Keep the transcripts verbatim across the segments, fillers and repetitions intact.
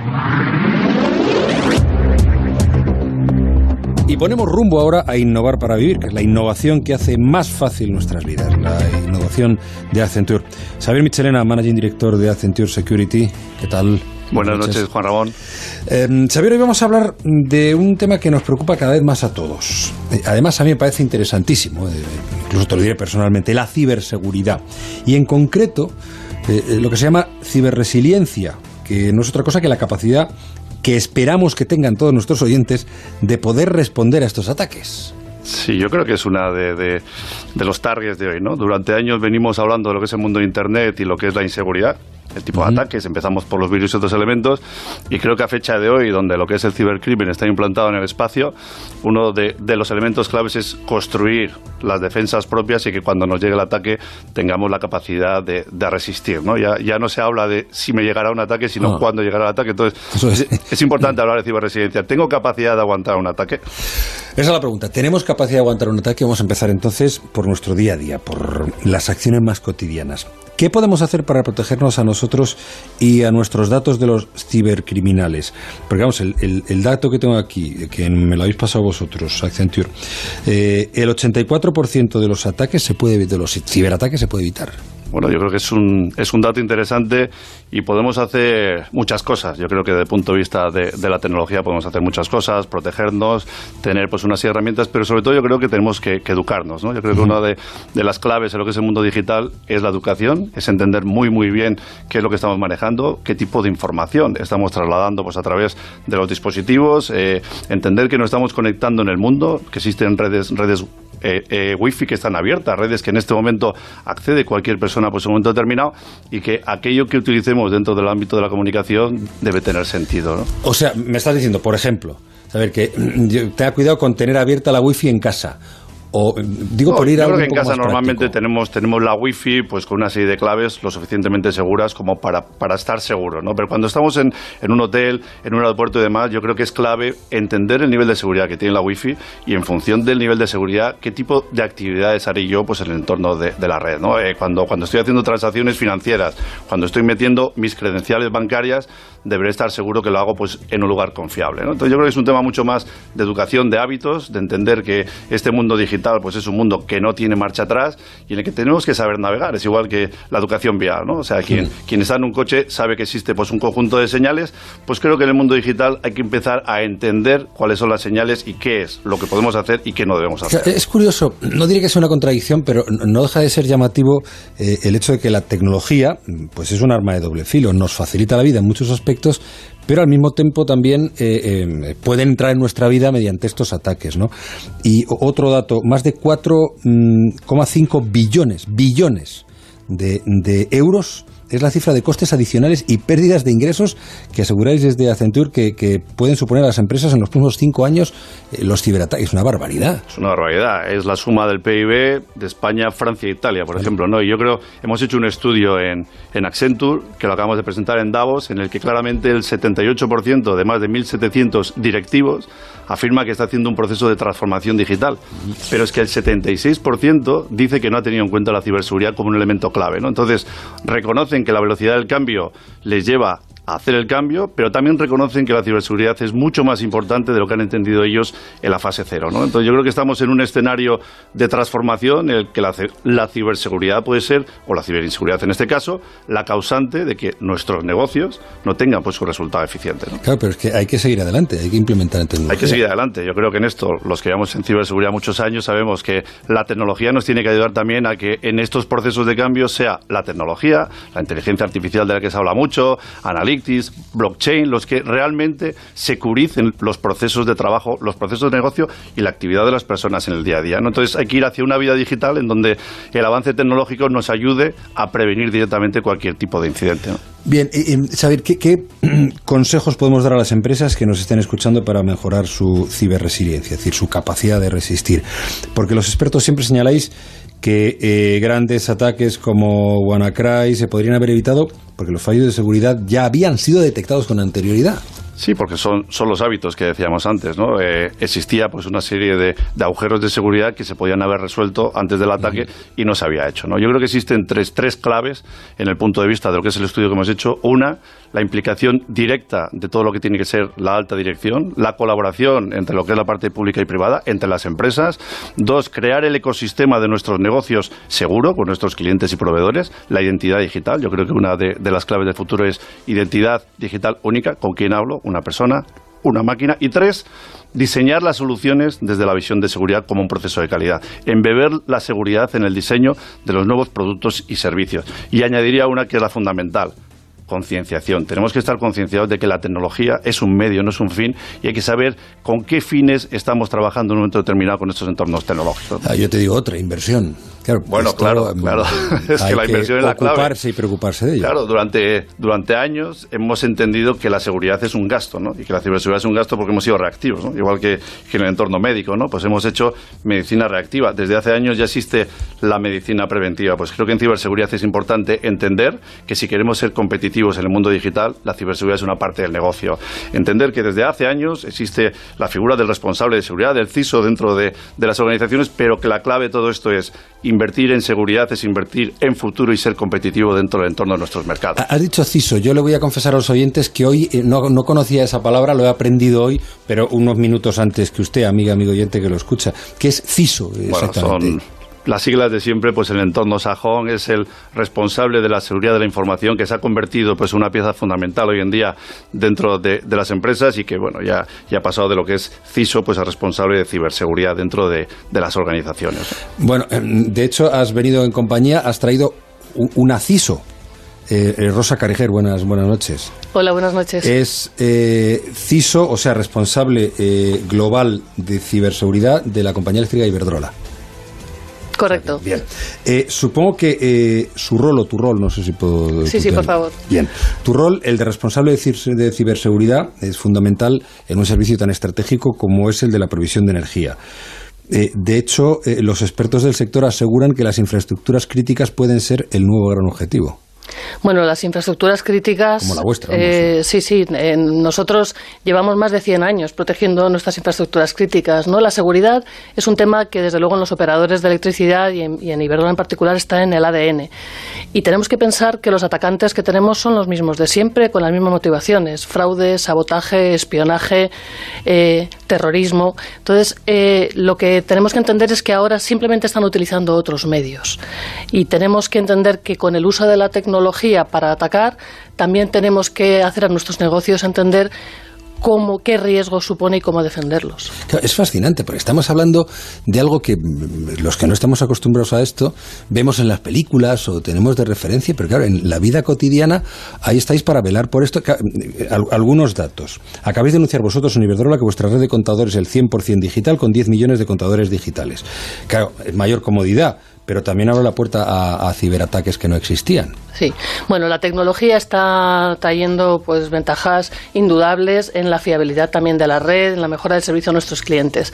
Y ponemos rumbo ahora a innovar para vivir, que es la innovación que hace más fácil nuestras vidas, la innovación de Accenture. Xavier Michelena, Managing Director de Accenture Security, ¿qué tal? Buenas noches, noches Juan Ramón. Eh, Xavier, hoy vamos a hablar de un tema que nos preocupa cada vez más a todos. Eh, además, a mí me parece interesantísimo, eh, incluso te lo diré personalmente, la ciberseguridad. Y en concreto, eh, lo que se llama ciberresiliencia, que no es otra cosa que la capacidad que esperamos que tengan todos nuestros oyentes de poder responder a estos ataques. Sí, yo creo que es una de, de, de los targets de hoy, ¿no? Durante años venimos hablando de lo que es el mundo de Internet y lo que es la inseguridad, el tipo uh-huh. de ataques. Empezamos por los virus y otros elementos, y creo que a fecha de hoy, donde lo que es el cibercrimen está implantado en el espacio, uno de, de los elementos claves es construir las defensas propias y que cuando nos llegue el ataque tengamos la capacidad de, de resistir, ¿no? Ya, ya no se habla de si me llegará un ataque, sino ah. cuándo llegará el ataque. Entonces, es. Es, es importante hablar de ciberresiliencia. ¿Tengo capacidad de aguantar un ataque? Esa es la pregunta. ¿Tenemos capacidad de aguantar un ataque? Vamos a empezar entonces por nuestro día a día, por las acciones más cotidianas. ¿Qué podemos hacer para protegernos a nosotros y a nuestros datos de los cibercriminales? Porque vamos, el, el, el dato que tengo aquí, que me lo habéis pasado vosotros, Accenture, eh, el ochenta y cuatro por ciento de los ataques se puede, de los ciberataques se puede evitar. Bueno, yo creo que es un, es un dato interesante y podemos hacer muchas cosas. Yo creo que desde el punto de vista de, de la tecnología podemos hacer muchas cosas, protegernos, tener pues unas herramientas, pero sobre todo yo creo que tenemos que, que educarnos, ¿no? Yo creo que una de, de las claves en lo que es el mundo digital es la educación, es entender muy muy bien qué es lo que estamos manejando, qué tipo de información estamos trasladando pues a través de los dispositivos, eh, entender que nos estamos conectando en el mundo, que existen redes, redes Eh, eh, wifi que están abiertas, redes que en este momento accede cualquier persona por un momento determinado, y que aquello que utilicemos dentro del ámbito de la comunicación debe tener sentido, ¿no? O sea, me estás diciendo, por ejemplo, saber que tenga cuidado con tener abierta la wifi en casa. O, digo, no, por ir yo a creo un que en poco casa más normalmente práctico. tenemos tenemos la wifi pues con una serie de claves lo suficientemente seguras como para, para estar seguro, ¿no? Pero cuando estamos en, en un hotel, en un aeropuerto y demás, yo creo que es clave entender el nivel de seguridad que tiene la wifi y en función del nivel de seguridad qué tipo de actividades haré yo pues en el entorno de, de la red, ¿no? Eh, cuando, cuando estoy haciendo transacciones financieras, cuando estoy metiendo mis credenciales bancarias, deberé estar seguro que lo hago pues en un lugar confiable, ¿no? Entonces yo creo que es un tema mucho más de educación de hábitos, de entender que este mundo digital pues es un mundo que no tiene marcha atrás y en el que tenemos que saber navegar. Es igual que la educación vial, ¿no? O sea, quien, quien está en un coche sabe que existe pues un conjunto de señales. Pues creo que en el mundo digital hay que empezar a entender cuáles son las señales y qué es lo que podemos hacer y qué no debemos hacer. O sea, es curioso, no diré que sea una contradicción, pero no deja de ser llamativo eh, el hecho de que la tecnología pues es un arma de doble filo, nos facilita la vida en muchos aspectos, pero al mismo tiempo también eh, eh, pueden entrar en nuestra vida mediante estos ataques, ¿no? Y otro dato, más de cuatro coma cinco billones, billones de, de euros es la cifra de costes adicionales y pérdidas de ingresos que aseguráis desde Accenture que, que pueden suponer a las empresas en los próximos cinco años eh, los ciberataques. Es una barbaridad. Es una barbaridad. Es la suma del P I B de España, Francia e Italia, por ejemplo, ¿no? Y yo creo, hemos hecho un estudio en, en Accenture, que lo acabamos de presentar en Davos, en el que claramente el setenta y ocho por ciento de más de mil setecientos directivos afirma que está haciendo un proceso de transformación digital. Pero es que el setenta y seis por ciento dice que no ha tenido en cuenta la ciberseguridad como un elemento clave, ¿no? Entonces, reconocen que la velocidad del cambio les lleva a hacer el cambio, pero también reconocen que la ciberseguridad es mucho más importante de lo que han entendido ellos en la fase cero, ¿no? Entonces yo creo que estamos en un escenario de transformación en el que la, la ciberseguridad puede ser, o la ciberinseguridad en este caso, la causante de que nuestros negocios no tengan pues su resultado eficiente, ¿no? Claro, pero es que hay que seguir adelante, hay que implementar la tecnología. Hay que seguir adelante. Yo creo que en esto, los que llevamos en ciberseguridad muchos años, sabemos que la tecnología nos tiene que ayudar también a que en estos procesos de cambio sea la tecnología, la inteligencia artificial de la que se habla mucho, analítica, blockchain, los que realmente securicen los procesos de trabajo, los procesos de negocio y la actividad de las personas en el día a día, ¿no? Entonces hay que ir hacia una vida digital en donde el avance tecnológico nos ayude a prevenir directamente cualquier tipo de incidente, ¿no? Bien, eh, saber ¿qué, qué consejos podemos dar a las empresas que nos estén escuchando para mejorar su ciberresiliencia, es decir, su capacidad de resistir? Porque los expertos siempre señaláis que eh, grandes ataques como WannaCry se podrían haber evitado porque los fallos de seguridad ya habían sido detectados con anterioridad. Sí, porque son, son los hábitos que decíamos antes, ¿no? Eh, existía pues una serie de, de agujeros de seguridad que se podían haber resuelto antes del ataque uh-huh. y no se había hecho, ¿no? Yo creo que existen tres, tres claves en el punto de vista de lo que es el estudio que hemos hecho. Una, la implicación directa de todo lo que tiene que ser la alta dirección, la colaboración entre lo que es la parte pública y privada, entre las empresas. Dos, crear el ecosistema de nuestros negocios seguro con nuestros clientes y proveedores, la identidad digital. Yo creo que una de, de las claves del futuro es identidad digital única, con quién hablo, una persona, una máquina. Y tres, diseñar las soluciones desde la visión de seguridad como un proceso de calidad, embeber la seguridad en el diseño de los nuevos productos y servicios. Y añadiría una que es la fundamental: concienciación. Tenemos que estar concienciados de que la tecnología es un medio, no es un fin, y hay que saber con qué fines estamos trabajando en un momento determinado con estos entornos tecnológicos. Ah, yo te digo otra, inversión. Claro, bueno, esto, claro, claro. Es que la inversión es la clave. Hay que ocuparse y preocuparse de ello. Claro, durante, durante años hemos entendido que la seguridad es un gasto, ¿no? Y que la ciberseguridad es un gasto porque hemos sido reactivos, ¿no? Igual que, que en el entorno médico, ¿no? Pues hemos hecho medicina reactiva. Desde hace años ya existe la medicina preventiva. Pues creo que en ciberseguridad es importante entender que si queremos ser competitivos en el mundo digital, la ciberseguridad es una parte del negocio. Entender que desde hace años existe la figura del responsable de seguridad, del C I S O dentro de, de las organizaciones, pero que la clave de todo esto es invertir en seguridad, es invertir en futuro y ser competitivo dentro del entorno de nuestros mercados. Has dicho C I S O. Yo le voy a confesar a los oyentes que hoy eh, no, no conocía esa palabra, lo he aprendido hoy, pero unos minutos antes que usted, amiga, amigo oyente que lo escucha. ¿Qué es C I S O exactamente? Bueno, son las siglas de siempre, pues el entorno sajón es el responsable de la seguridad de la información, que se ha convertido pues en una pieza fundamental hoy en día dentro de, de las empresas, y que bueno ya, ya ha pasado de lo que es C I S O pues a responsable de ciberseguridad dentro de, de las organizaciones. Bueno, de hecho has venido en compañía, has traído una C I S O. Eh, Rosa Cariger, buenas, buenas noches. Hola, buenas noches. Es eh, C I S O, o sea, responsable eh, global de ciberseguridad de la compañía eléctrica Iberdrola. Correcto. Bien. Eh, supongo que eh, su rol o tu rol, no sé si puedo... Sí, sí, por favor. Bien. Tu rol, el de responsable de, cir- de ciberseguridad, es fundamental en un servicio tan estratégico como es el de la provisión de energía. Eh, de hecho, eh, los expertos del sector aseguran que las infraestructuras críticas pueden ser el nuevo gran objetivo. Bueno, las infraestructuras críticas... Como la vuestra. Eh, sí, sí. Eh, nosotros llevamos más de cien años protegiendo nuestras infraestructuras críticas, ¿no? La seguridad es un tema que, desde luego, en los operadores de electricidad y en, y en Iberdrola en particular está en el A D N. Y tenemos que pensar que los atacantes que tenemos son los mismos de siempre, con las mismas motivaciones: fraude, sabotaje, espionaje, eh, terrorismo. Entonces, eh, lo que tenemos que entender es que ahora simplemente están utilizando otros medios. Y tenemos que entender que con el uso de la tecnología para atacar, también tenemos que hacer a nuestros negocios entender cómo, qué riesgos supone y cómo defenderlos. Claro, es fascinante, porque estamos hablando de algo que los que no estamos acostumbrados a esto vemos en las películas o tenemos de referencia, pero claro, en la vida cotidiana ahí estáis para velar por esto. Algunos datos. Acabáis de anunciar vosotros en Iberdrola que vuestra red de contadores es el cien por ciento digital, con diez millones de contadores digitales. Claro, es mayor comodidad, pero también abre la puerta a, a ciberataques que no existían. Sí, bueno, la tecnología está trayendo pues ventajas indudables en la fiabilidad también de la red, en la mejora del servicio a nuestros clientes.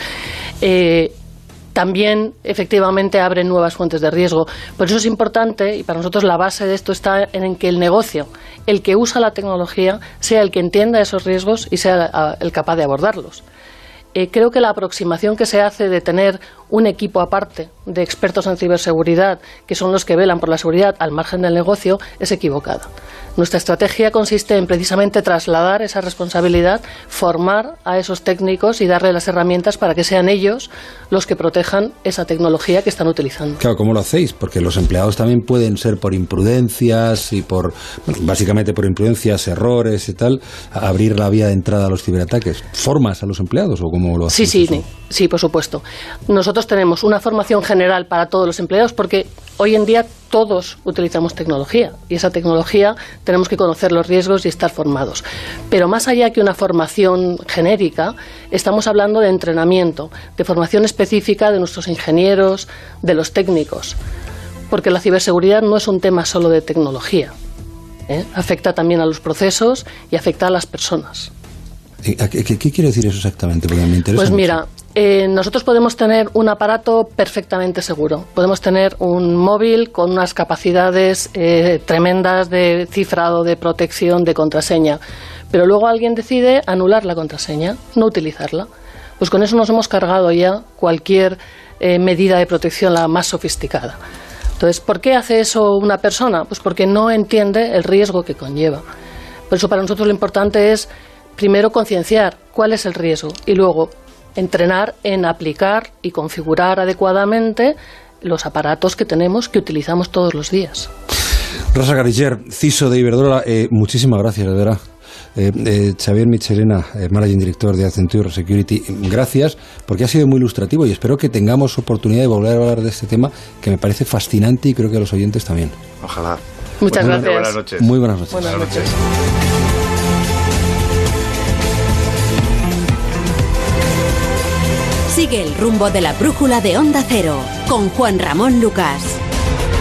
Eh, También, efectivamente, abre nuevas fuentes de riesgo. Por eso es importante, y para nosotros la base de esto está en que el negocio, el que usa la tecnología, sea el que entienda esos riesgos y sea el capaz de abordarlos. Eh, creo que la aproximación que se hace de tener un equipo aparte de expertos en ciberseguridad, que son los que velan por la seguridad al margen del negocio, es equivocada. Nuestra estrategia consiste en precisamente trasladar esa responsabilidad, formar a esos técnicos y darle las herramientas para que sean ellos los que protejan esa tecnología que están utilizando. Claro, ¿cómo lo hacéis? Porque los empleados también pueden ser por imprudencias y por, bueno, básicamente por imprudencias, errores y tal, abrir la vía de entrada a los ciberataques. ¿Formas a los empleados o cómo lo hacéis? Sí, sí, sí, por supuesto. Nosotros tenemos una formación general para todos los empleados porque hoy en día todos utilizamos tecnología y esa tecnología tenemos que conocer los riesgos y estar formados. Pero más allá que una formación genérica, estamos hablando de entrenamiento, de formación específica de nuestros ingenieros, de los técnicos, porque la ciberseguridad no es un tema solo de tecnología, ¿eh? Afecta también a los procesos y afecta a las personas. ¿Qué, qué, qué quiere decir eso exactamente? Porque me interesa Pues mira, mucho. Eh, nosotros podemos tener un aparato perfectamente seguro. Podemos tener un móvil con unas capacidades eh, tremendas de cifrado, de protección, de contraseña. pero luego alguien decide anular la contraseña, no utilizarla. Pues con eso nos hemos cargado ya cualquier eh, medida de protección la más sofisticada. Entonces, ¿por qué hace eso una persona? Pues porque no entiende el riesgo que conlleva. Por eso para nosotros lo importante es, primero, concienciar cuál es el riesgo y luego entrenar en aplicar y configurar adecuadamente los aparatos que tenemos, que utilizamos todos los días. Rosa Garriger, C I S O de Iberdrola, eh, muchísimas gracias, de verdad. Eh, eh, Xavier Michelena, eh, Managing Director de Accenture Security, gracias, porque ha sido muy ilustrativo y espero que tengamos oportunidad de volver a hablar de este tema, que me parece fascinante y creo que a los oyentes también. Ojalá. Muchas buenas gracias. Buenas noches. Muy buenas noches. Buenas noches. Sigue el rumbo de la brújula de Onda Cero con Juan Ramón Lucas.